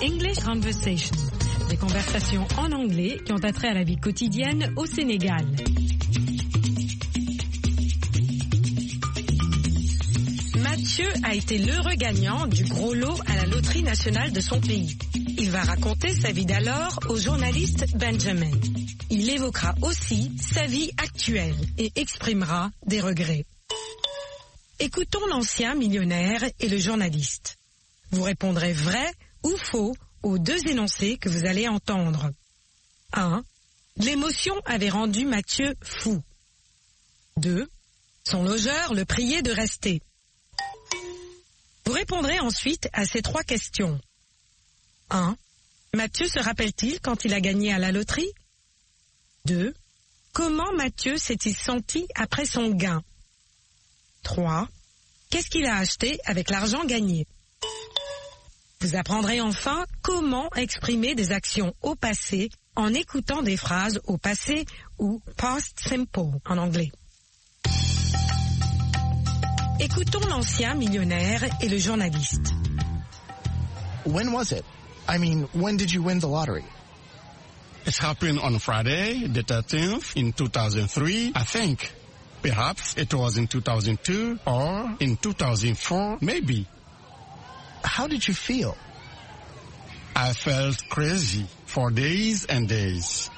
English Conversation, des conversations en anglais qui ont attrait à la vie quotidienne au Sénégal. Mathieu a été l'heureux gagnant du gros lot à la loterie nationale de son pays. Il va raconter sa vie d'alors au journaliste Benjamin. Il évoquera aussi sa vie actuelle et exprimera des regrets. Écoutons l'ancien millionnaire et le journaliste. Vous répondrez vrai ou faux aux deux énoncés que vous allez entendre. 1. L'émotion avait rendu Mathieu fou. 2. Son logeur le priait de rester. Vous répondrez ensuite à ces trois questions. 1. Mathieu se rappelle-t-il quand il a gagné à la loterie? 2. Comment Mathieu s'est-il senti après son gain? 3. Qu'est-ce qu'il a acheté avec l'argent gagné? Vous apprendrez enfin comment exprimer des actions au passé en écoutant des phrases au passé ou past simple en anglais. Écoutons l'ancien millionnaire et le journaliste. When was it? I mean, when did you win the lottery? It happened on Friday, the 13th, in 2003, I think. Perhaps it was in 2002 or in 2004, maybe. How did you feel? I felt crazy for days and days.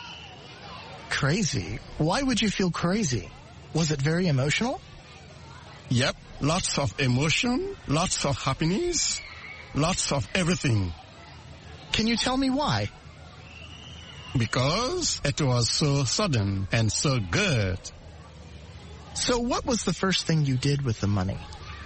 Crazy? Why would you feel crazy? Was it very emotional? Yep, lots of emotion, lots of happiness, lots of everything. Can you tell me why? Because it was so sudden and so good. So what was the first thing you did with the money?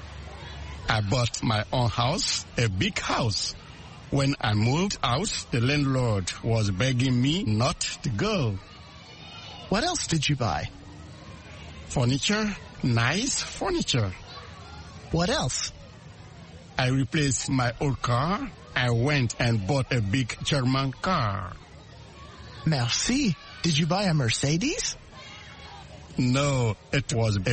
I bought my own house, a big house. When I moved out, the landlord was begging me not to go. What else did you buy? Furniture, nice furniture. What else? I replaced my old car. I went and bought a big German car. Merci. Did you buy a Mercedes? No, it was a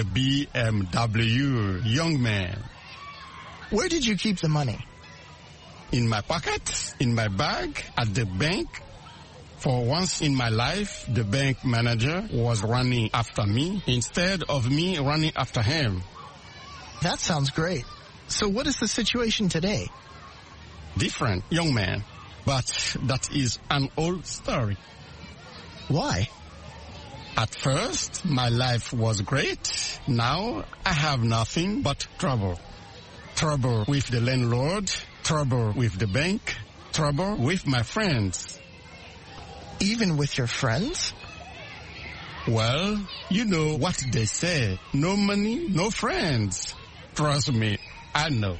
BMW, young man. Where did you keep the money? In my pocket, in my bag, at the bank. For once in my life, the bank manager was running after me instead of me running after him. That sounds great. So what is the situation today? Different, young man. But that is an old story. Why? At first, my life was great. Now, I have nothing but trouble. Trouble with the landlord, trouble with the bank, trouble with my friends. Even with your friends? Well, you know what they say. No money, no friends. Trust me, I know.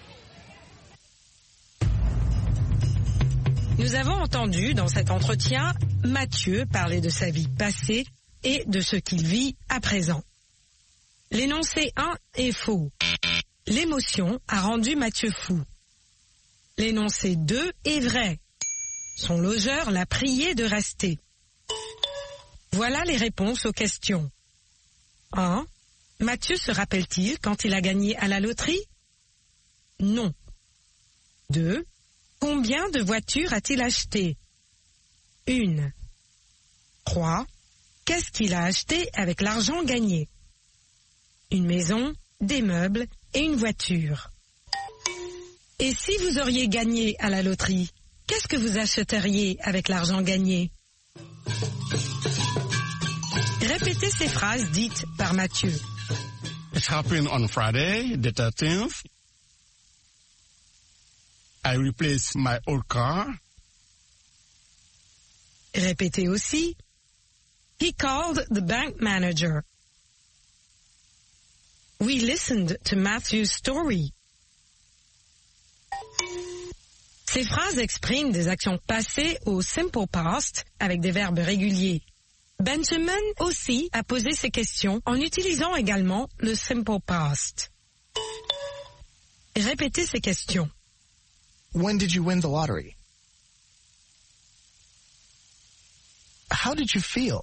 Nous avons entendu dans cet entretien Mathieu parler de sa vie passée et de ce qu'il vit à présent. L'énoncé 1 est faux. L'émotion a rendu Mathieu fou. L'énoncé 2 est vrai. Son logeur l'a prié de rester. Voilà les réponses aux questions. 1. Mathieu se rappelle-t-il quand il a gagné à la loterie? Non. 2. Combien de voitures a-t-il acheté? 1. 3. Qu'est-ce qu'il a acheté avec l'argent gagné? Une maison, des meubles et une voiture. Et si vous auriez gagné à la loterie, qu'est-ce que vous achèteriez avec l'argent gagné? Répétez ces phrases dites par Mathieu. It happened on Friday, the 13th. I replaced my old car. Répétez aussi. He called the bank manager. We listened to Matthew's story. Ces phrases expriment des actions passées au simple past avec des verbes réguliers. Benjamin aussi a posé ces questions en utilisant également le simple past. Répétez ces questions. When did you win the lottery? How did you feel?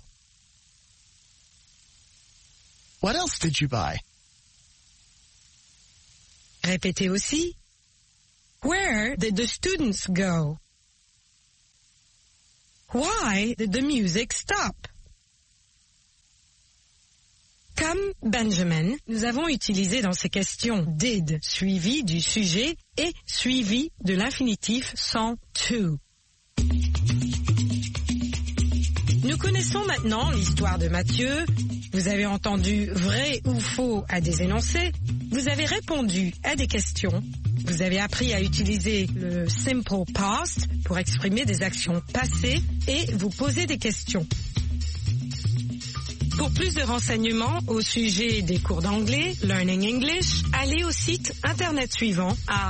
What else did you buy? Répétez aussi. Where did the students go? Why did the music stop? Comme Benjamin, nous avons utilisé dans ces questions did suivi du sujet et suivi de l'infinitif sans to. Nous connaissons maintenant l'histoire de Mathieu. Vous avez entendu vrai ou faux à des énoncés. Vous avez répondu à des questions. Vous avez appris à utiliser le simple past pour exprimer des actions passées et vous poser des questions. Pour plus de renseignements au sujet des cours d'anglais, Learning English, allez au site internet suivant à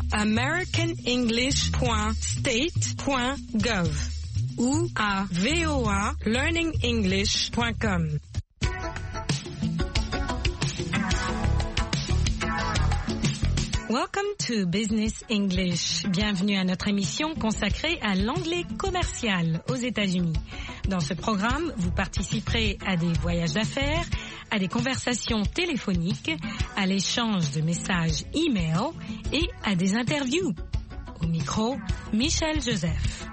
americanenglish.state.gov ou à voalearningenglish.com. Welcome to Business English. Bienvenue à notre émission consacrée à l'anglais commercial aux États-Unis. Dans ce programme, vous participerez à des voyages d'affaires, à des conversations téléphoniques, à l'échange de messages e-mail et à des interviews. Au micro, Michel Joseph.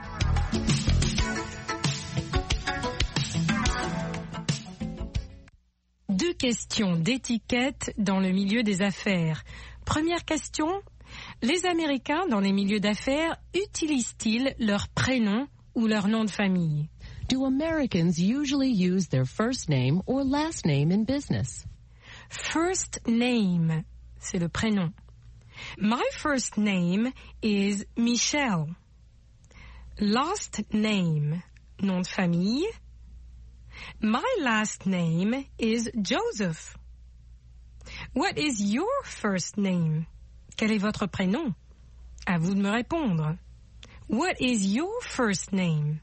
Deux questions d'étiquette dans le milieu des affaires. Première question, les Américains dans les milieux d'affaires utilisent-ils leur prénom ou leur nom de famille? Do Americans usually use their first name or last name in business? First name, c'est le prénom. My first name is Michelle. Last name, nom de famille. My last name is Joseph. What is your first name? Quel est votre prénom? À vous de me répondre. What is your first name?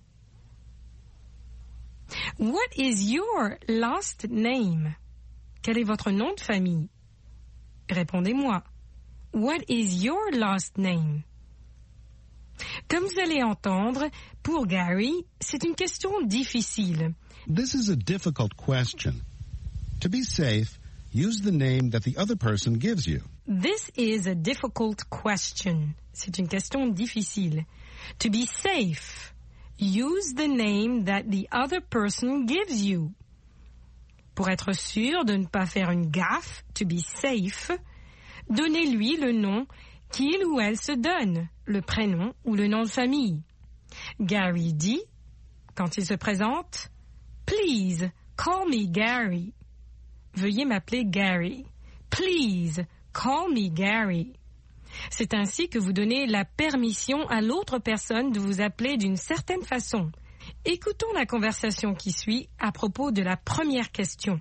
What is your last name? Quel est votre nom de famille? Répondez-moi. What is your last name? Comme vous allez entendre, pour Gary, c'est une question difficile. This is a difficult question. To be safe, use the name that the other person gives you. This is a difficult question. C'est une question difficile. To be safe, use the name that the other person gives you. Pour être sûr de ne pas faire une gaffe, to be safe, donnez-lui le nom qu'il ou elle se donne, le prénom ou le nom de famille. Gary dit, quand il se présente, Please, call me Gary. Veuillez m'appeler Gary. Please, call me Gary. C'est ainsi que vous donnez la permission à l'autre personne de vous appeler d'une certaine façon. Écoutons la conversation qui suit à propos de la première question.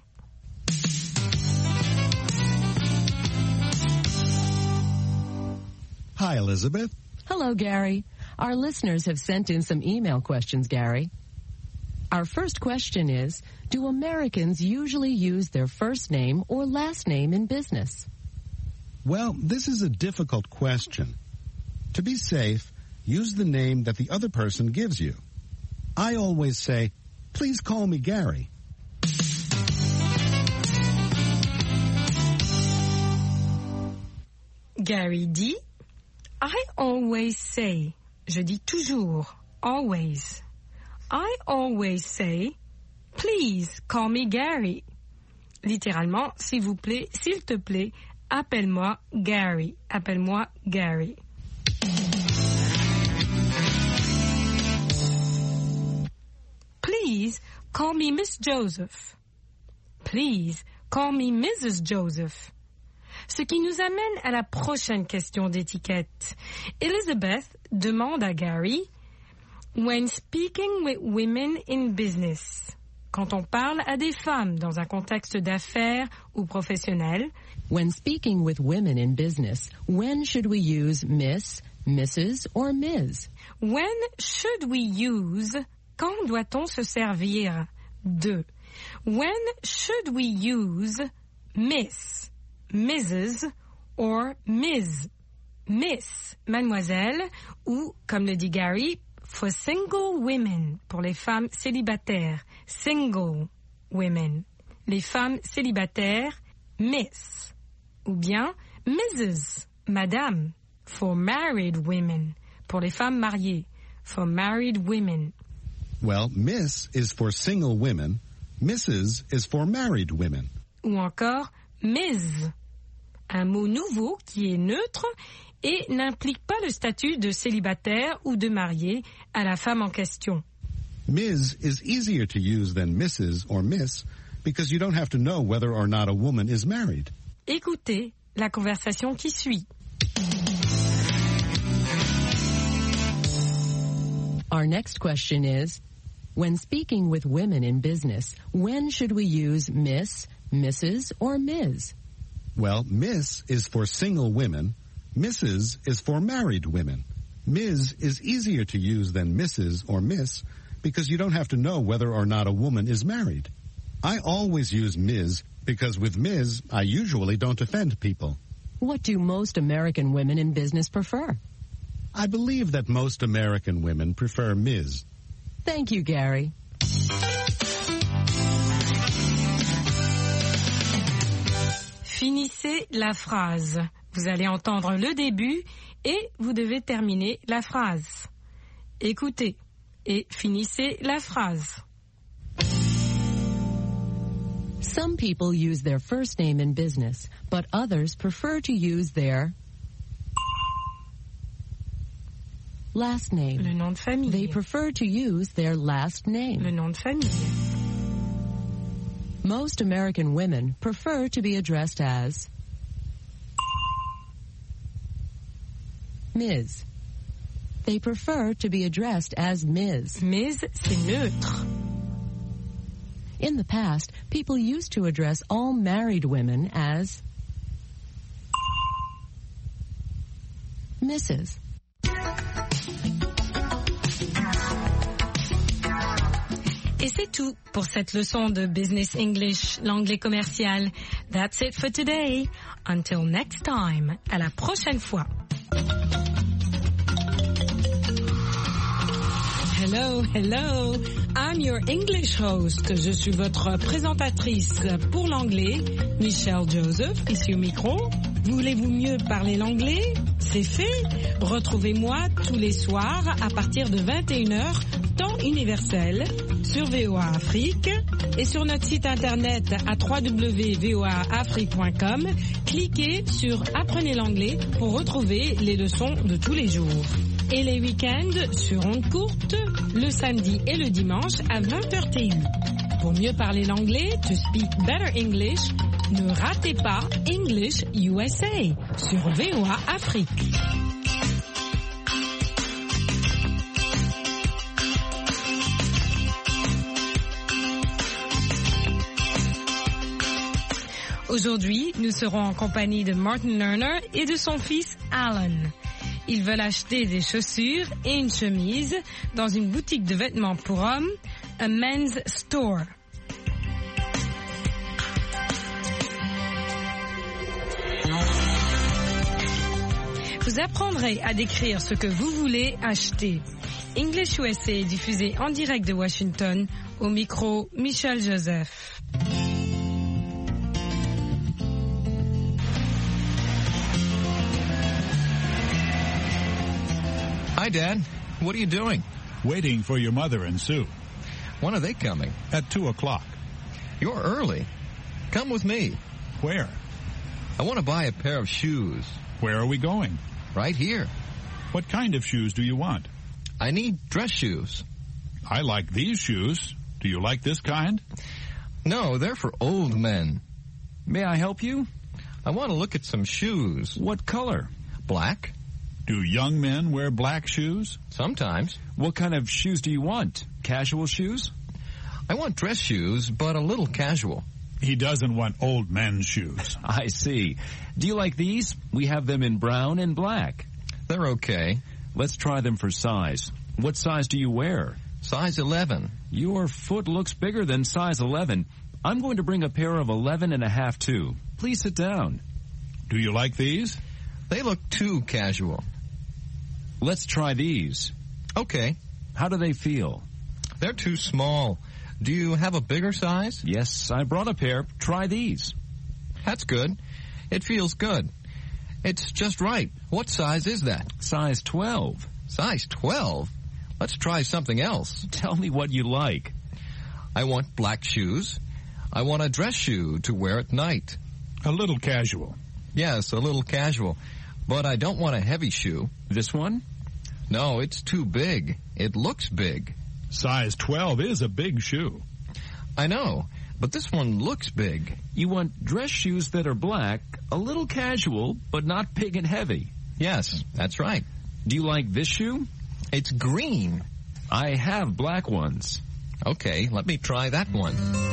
Hi, Elizabeth. Hello, Gary. Our listeners have sent in some email questions, Gary. Our first question is, do Americans usually use their first name or last name in business? Well, this is a difficult question. To be safe, use the name that the other person gives you. I always say, please call me Gary. Gary dit, I always say, je dis toujours, always. I always say, please call me Gary. Littéralement, s'il vous plaît, s'il te plaît, appelle-moi Gary. Appelle-moi Gary. Please call me Miss Joseph. Please call me Mrs. Joseph. Ce qui nous amène à la prochaine question d'étiquette. Elizabeth demande à Gary, when speaking with women in business, quand on parle à des femmes dans un contexte d'affaires ou professionnel, when speaking with women in business, when should we use Miss, Mrs. or Ms? When should we use, quand doit-on se servir de? When should we use Miss, Mrs. or Ms? Miss, mademoiselle, ou, comme le dit Gary, for single women, pour les femmes célibataires, single women. Les femmes célibataires, Miss. Ou bien Mrs., madame, for married women, pour les femmes mariées, for married women. Well, Miss is for single women. Mrs. is for married women. Ou encore Ms, un mot nouveau qui est neutre et n'implique pas le statut de célibataire ou de marié à la femme en question. Ms. is easier to use than Mrs. or Miss because you don't have to know whether or not a woman is married. Écoutez la conversation qui suit. Our next question is, when speaking with women in business, when should we use Miss, Mrs., or Ms? Well, Miss is for single women. Mrs. is for married women. Ms. is easier to use than Mrs. or Miss because you don't have to know whether or not a woman is married. I always use Ms. because with Ms, I usually don't offend people. What do most American women in business prefer? I believe that most American women prefer Ms. Thank you, Gary. Finissez la phrase. Vous allez entendre le début et vous devez terminer la phrase. Écoutez et finissez la phrase. Some people use their first name in business, but others prefer to use their last name. Le nom de famille. They prefer to use their last name. Le nom de famille. Most American women prefer to be addressed as Ms. They prefer to be addressed as Ms. Ms, c'est neutre. In the past, people used to address all married women as Mrs. Et c'est tout pour cette leçon de Business English, l'anglais commercial. That's it for today. Until next time. À la prochaine fois. Hello, hello. I'm your English host. Je suis votre présentatrice pour l'anglais, Michelle Joseph, ici au micro. Voulez-vous mieux parler l'anglais? C'est fait. Retrouvez-moi tous les soirs à partir de 21h, temps universel, sur VOA Afrique et sur notre site internet à www.voaafrique.com. Cliquez sur Apprenez l'anglais pour retrouver les leçons de tous les jours. Et les week-ends sur ondes courtes, le samedi et le dimanche à 20h TU. Pour mieux parler l'anglais, to speak better English, ne ratez pas English USA sur VOA Afrique. Aujourd'hui, nous serons en compagnie de Martin Lerner et de son fils Alan. Ils veulent acheter des chaussures et une chemise dans une boutique de vêtements pour hommes, a men's store. Vous apprendrez à décrire ce que vous voulez acheter. English USA est diffusé en direct de Washington, au micro Michelle Joseph. Hi, Dad. What are you doing? Waiting for your mother and Sue. When are they coming? At 2 o'clock. You're early. Come with me. Where? I want to buy a pair of shoes. Where are we going? Right here. What kind of shoes do you want? I need dress shoes. I like these shoes. Do you like this kind? No, they're for old men. May I help you? I want to look at some shoes. What color? Black. Do young men wear black shoes? Sometimes. What kind of shoes do you want? Casual shoes? I want dress shoes, but a little casual. He doesn't want old men's shoes. I see. Do you like these? We have them in brown and black. They're okay. Let's try them for size. What size do you wear? Size 11. Your foot looks bigger than size 11. I'm going to bring a pair of 11.5 too. Please sit down. Do you like these? They look too casual. Let's try these. Okay. How do they feel? They're too small. Do you have a bigger size? Yes, I brought a pair. Try these. That's good. It feels good. It's just right. What size is that? Size 12. Size 12? Let's try something else. Tell me what you like. I want black shoes. I want a dress shoe to wear at night. A little casual. Yes, a little casual. But I don't want a heavy shoe. This one? No, it's too big. It looks big. Size 12 is a big shoe. I know, but this one looks big. You want dress shoes that are black, a little casual, but not big and heavy. Yes, that's right. Do you like this shoe? It's green. I have black ones. Okay, let me try that one.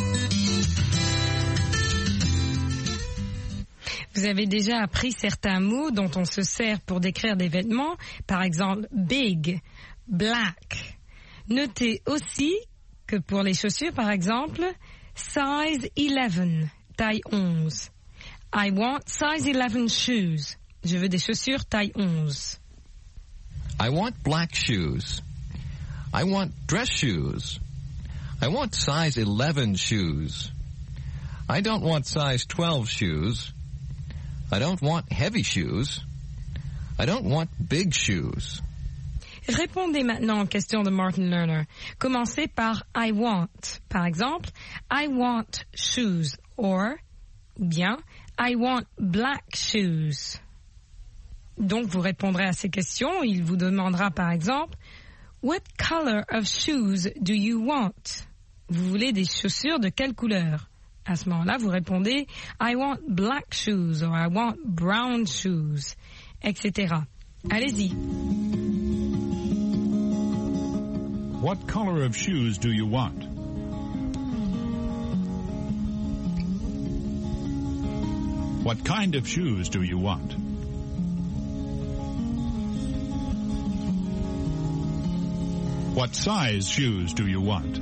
Vous avez déjà appris certains mots dont on se sert pour décrire des vêtements, par exemple big, black. Notez aussi que pour les chaussures, par exemple, size 11, taille 11. I want size 11 shoes. Je veux des chaussures taille 11. I want black shoes. I want dress shoes. I want size 11 shoes. I don't want size 12 shoes. I don't want heavy shoes. I don't want big shoes. Répondez maintenant aux questions de Martin Lerner. Commencez par I want. Par exemple, I want shoes or bien I want black shoes. Donc vous répondrez à ces questions. Il vous demandera par exemple What color of shoes do you want? Vous voulez des chaussures de quelle couleur? À ce moment-là, vous répondez I want black shoes or I want brown shoes, etc. Allez-y. What color of shoes do you want? What kind of shoes do you want? What size shoes do you want?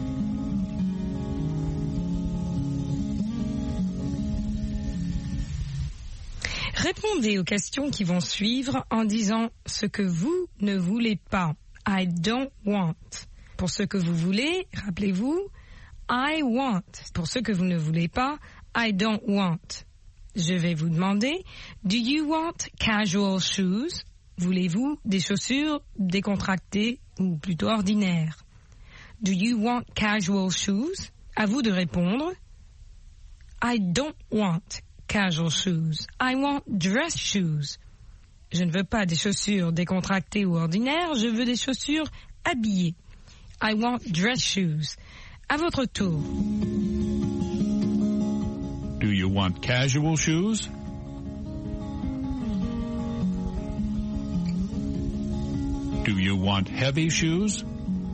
Répondez aux questions qui vont suivre en disant ce que vous ne voulez pas. I don't want. Pour ce que vous voulez, rappelez-vous, I want. Pour ce que vous ne voulez pas, I don't want. Je vais vous demander, do you want casual shoes? Voulez-vous des chaussures décontractées ou plutôt ordinaires? Do you want casual shoes? À vous de répondre, I don't want casual shoes. I want dress shoes. Je ne veux pas des chaussures décontractées ou ordinaires, je veux des chaussures habillées. I want dress shoes. À votre tour. Do you want casual shoes? Do you want heavy shoes?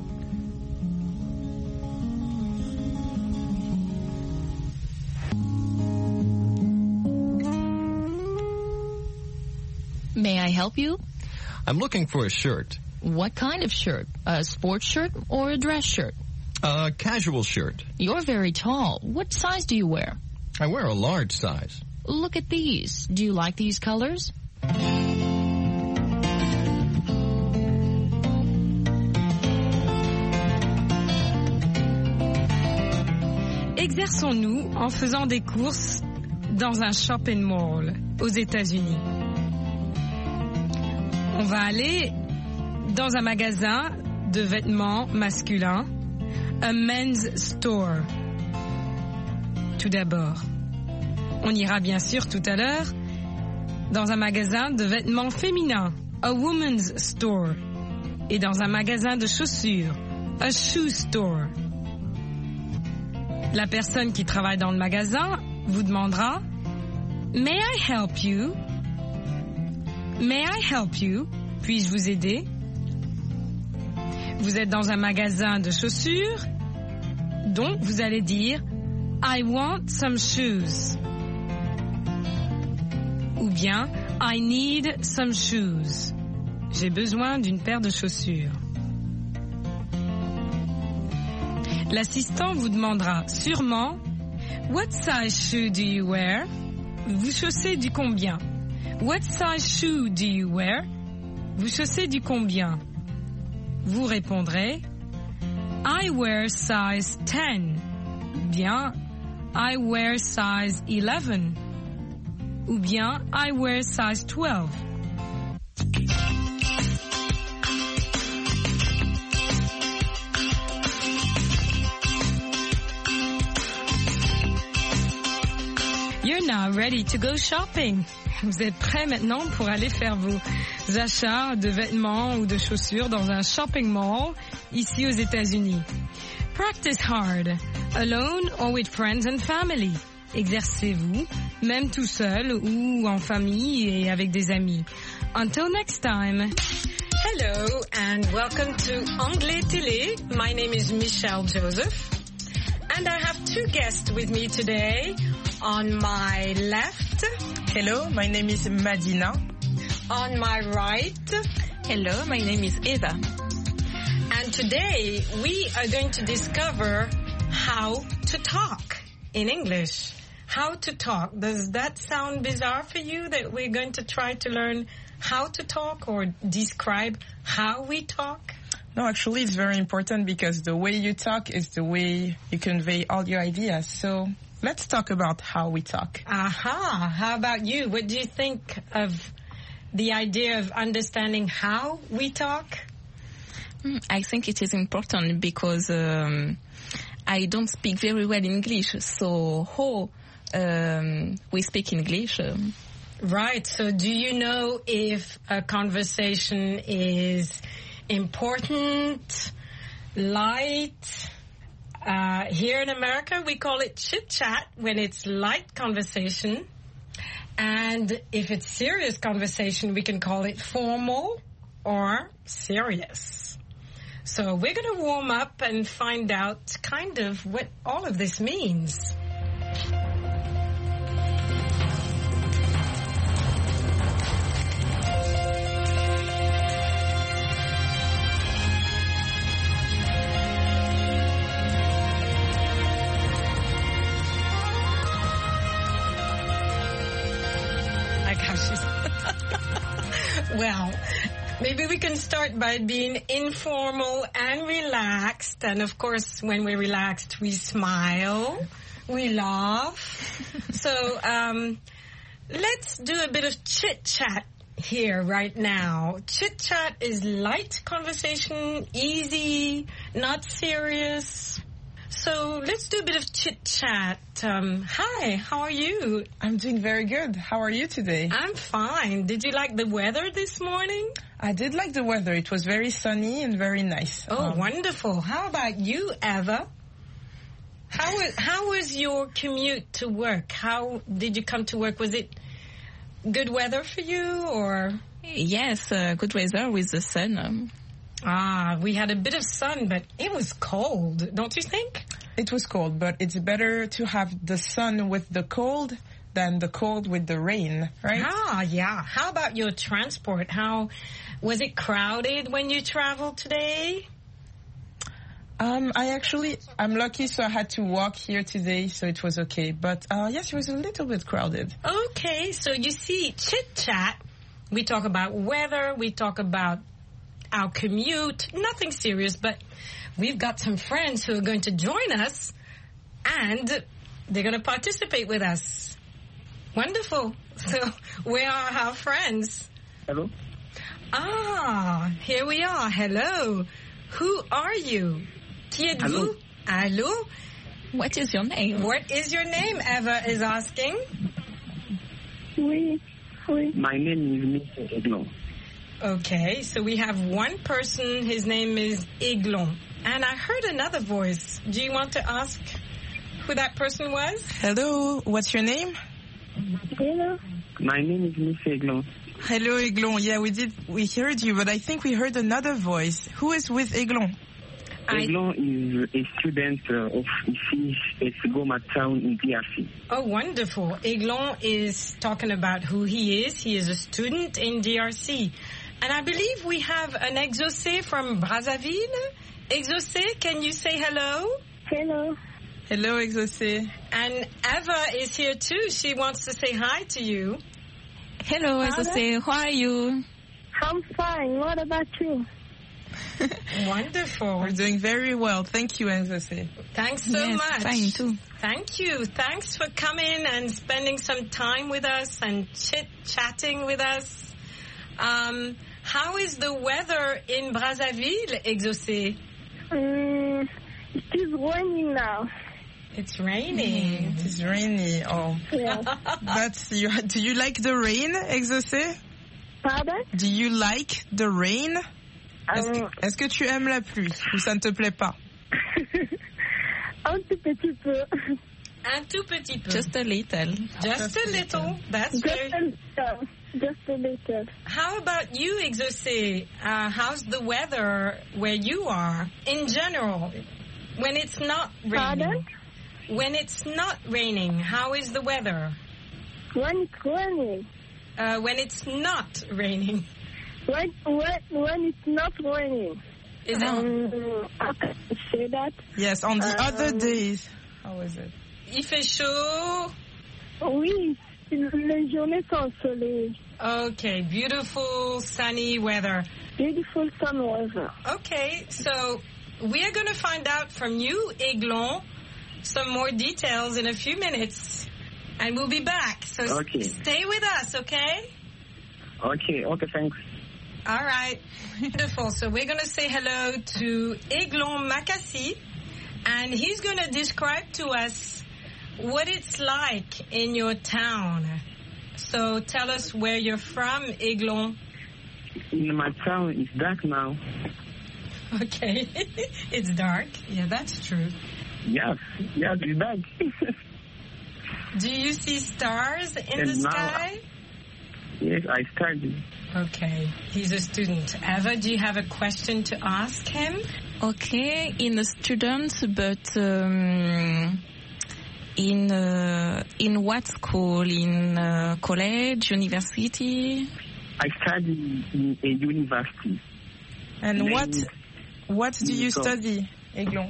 May I help you? I'm looking for a shirt. What kind of shirt? A sports shirt or a dress shirt? A casual shirt. You're very tall. What size do you wear? I wear a large size. Look at these. Do you like these colors? Exerçons-nous en faisant des courses dans un shopping mall aux États-Unis. On va aller dans un magasin de vêtements masculins, a men's store. Tout d'abord, on ira bien sûr tout à l'heure dans un magasin de vêtements féminins, a woman's store, et dans un magasin de chaussures, a shoe store. La personne qui travaille dans le magasin vous demandera « May I help you? May I help you? Puis-je vous aider? » Vous êtes dans un magasin de chaussures, donc vous allez dire « I want some shoes » ou bien « I need some shoes ». J'ai besoin d'une paire de chaussures. L'assistant vous demandera sûrement « What size shoe do you wear? » Vous chaussez du combien? What size shoe do you wear? Vous chaussez du combien? Vous répondrez I wear size 10. Bien I wear size 11. Ou bien I wear size 12. now ready to go shopping? Vous êtes prêts maintenant pour aller faire vos achats de vêtements ou de chaussures dans un shopping mall ici aux États-Unis? Practice hard, alone or with friends and family. Exercez-vous, même tout seul ou en famille et avec des amis. Until next time. Hello and welcome to Anglais Télé. My name is Michelle Joseph. And I have two guests with me today. On my left. Hello, my name is Madina. On my right. Hello, my name is Eva. And today we are going to discover how to talk in English. How to talk. Does that sound bizarre for you that we're going to try to learn how to talk or describe how we talk? No, actually it's very important because the way you talk is the way you convey all your ideas. So let's talk about how we talk. Aha. How about you? What do you think of the idea of understanding how we talk? I think it is important because I don't speak very well English. So how we speak English? Right. So do you know if a conversation is important, light? Here in America, we call it chit-chat when it's light conversation. And if it's serious conversation, we can call it formal or serious. So we're going to warm up and find out kind of what all of this means. Well, maybe we can start by being informal and relaxed. And of course, when we're relaxed, we smile, we laugh. So let's do a bit of chit-chat here right now. Chit-chat is light conversation, easy, not serious. So let's do a bit of chit-chat. Hi, how are you? I'm doing very good. How are you today? I'm fine. Did you like the weather this morning? I did like the weather. It was very sunny and very nice. Oh, wonderful. How about you, Eva? How was your commute to work? How did you come to work? Was it good weather for you or? Yes, good weather with the sun. We had a bit of sun, but it was cold, don't you think? It was cold, but it's better to have the sun with the cold than the cold with the rain, right? Yeah. How about your transport? How was it crowded when you traveled today? I'm lucky, so I had to walk here today, so it was okay. But yes, it was a little bit crowded. Okay, so you see, chit-chat, we talk about weather, we talk about our commute, nothing serious, but we've got some friends who are going to join us and they're going to participate with us. Wonderful. So where are our friends? Hello. Here we are. Hello. Who are you? Qui êtes-vous? Allô? What is your name? What is your name? Eva is asking. Oui. My name is Mr. Eglon. Okay, so we have one person, his name is Eglon. And I heard another voice. Do you want to ask who that person was? Hello, what's your name? Hello. My name is Mr. Eglon. Hello, Eglon. Yeah, we heard you, but I think we heard another voice. Who is with Eglon? Eglon is a student of ici at Goma town in DRC. Oh, wonderful. Eglon is talking about who he is. He is a student in DRC. And I believe we have an Exaucé from Brazzaville. Exaucé, can you say hello? Hello. Hello, Exaucé. And Eva is here too. She wants to say hi to you. Hello, Exaucé. How are you? I'm fine. What about you? Wonderful. We're doing very well. Thank you, Exaucé. Thanks so much. Fine too. Thank you. Thanks for coming and spending some time with us and chit-chatting with us. How is the weather in Brazzaville, Exaucé? It is raining now. It's raining. It is rainy. Oh. Yeah. Do you like the rain, Exaucé? Pardon? Do you like the rain? Est-ce que tu aimes la pluie ou ça ne te plaît pas? Un tout petit peu. Un tout petit peu. Just a little. Just a little. That's very... Just a little. How about you, Exaucé? How's the weather where you are in general? When it's not raining. Pardon? When it's not raining, how is the weather? When it's raining. When it's not raining. When it's not raining. Is it? I can say that. Yes, on the other days. How is it? Il fait chaud. Oui, les journées sont ensoleillées. Okay, beautiful sunny weather. Beautiful sun weather. Okay, so we are going to find out from you, Aiglon, some more details in a few minutes. And we'll be back. So stay with us, okay? Okay, thanks. All right. Wonderful. So we're going to say hello to Aiglon Makassi, and he's going to describe to us what it's like in your town. So tell us where you're from, Aiglon. In my town, it's dark now. Okay. It's dark. Yeah, that's true. Yes, it's dark. Do you see stars in the sky? Yes, I study. Okay. He's a student. Eva, do you have a question to ask him? Okay, in a student, but in what school? In college, university? I study in a university. And what do you study, Aiglon?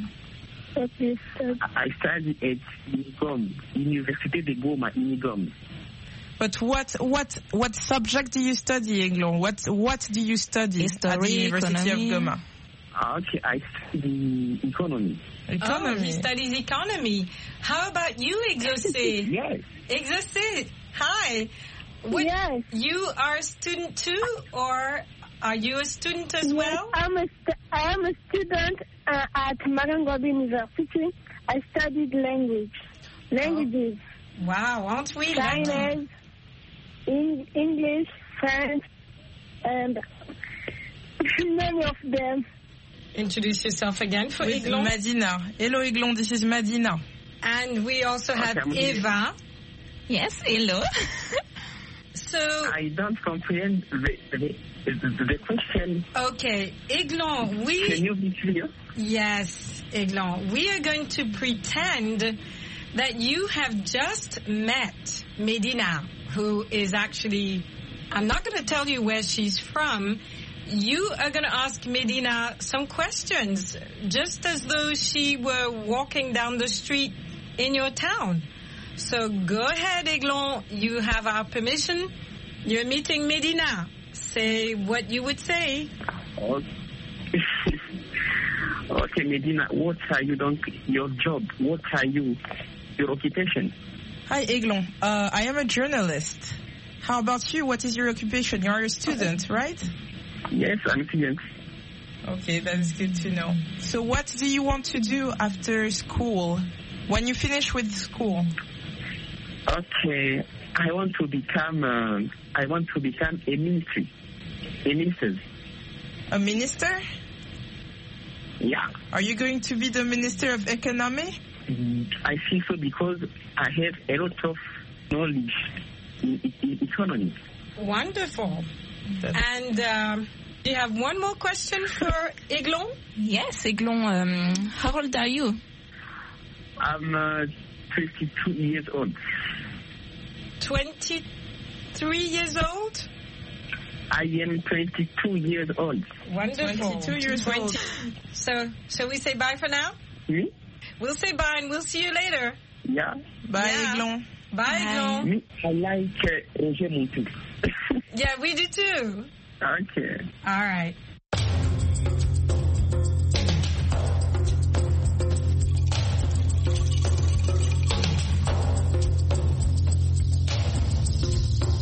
I study at Unigom, Université de Goma, Unigom. But what subject do you study, Aiglon? What do you study at the University of Goma? Okay, I study economy. Oh, he studies economy. How about you, Exaucé? Yes. Exaucé, hi. Yes. You are a student too, or are you a student as well? I am a student at Marangobi University. I studied languages. Wow, aren't we Chinese, English, French, and many of them. Introduce yourself again for Aiglon. Madina. Hello, Aiglon. This is Madina. And we also have Eva. Yes, hello. So I don't comprehend the question. Okay, Aiglon, Can you be clear? Yes, Aiglon. We are going to pretend that you have just met Medina, who is actually, I'm not going to tell you where she's from. You are going to ask Medina some questions, just as though she were walking down the street in your town. So go ahead, Aiglon. You have our permission. You're meeting Medina. Say what you would say. Okay, Medina, what are you doing? Your job? What are you? Your occupation? Hi, Aiglon. I am a journalist. How about you? What is your occupation? You are a student, right? Yes, I'm a student. Okay, that is good to know. So what do you want to do after school? When you finish with school? Okay, I want to become a minister. A minister? Yeah. Are you going to be the Minister of Economy? I think so because I have a lot of knowledge in economy. Wonderful. And do you have one more question for Aiglon? Yes, Aiglon. How old are you? I'm 22 years old. 23 years old? I am 22 years old. Wonderful. 22 years old. So, shall we say bye for now? Me? We'll say bye and we'll see you later. Yeah. Bye, Aiglon. Bye, Aiglon. Me, I like Roger Montu. Yeah, we do too. Okay. All right.